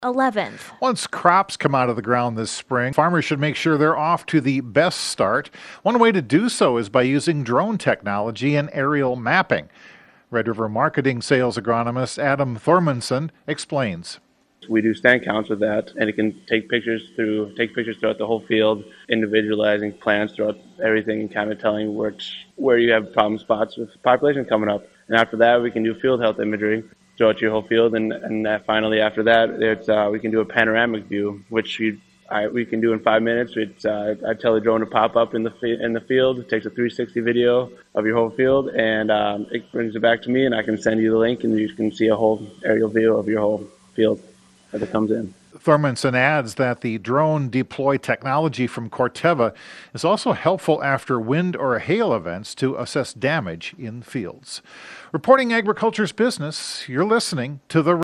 11th. Once crops come out of the ground this spring, farmers should make sure they're off to the best start. One way to do so is by using drone technology and aerial mapping. Red River Marketing sales agronomist Adam Thormanson explains. We do stand counts with that, and it can take pictures throughout the whole field, individualizing plants throughout everything, and kind of telling where you have problem spots with population coming up. And after that, we can do field health imagery throughout your whole field, and finally after that, we can do a panoramic view, which we can do in 5 minutes. I tell the drone to pop up in the field. It takes a 360 video of your whole field, and it brings it back to me, and I can send you the link, and you can see a whole aerial view of your whole field as it comes in. Thormanson adds that the drone deploy technology from Corteva is also helpful after wind or hail events to assess damage in fields. Reporting agriculture's business, you're listening to the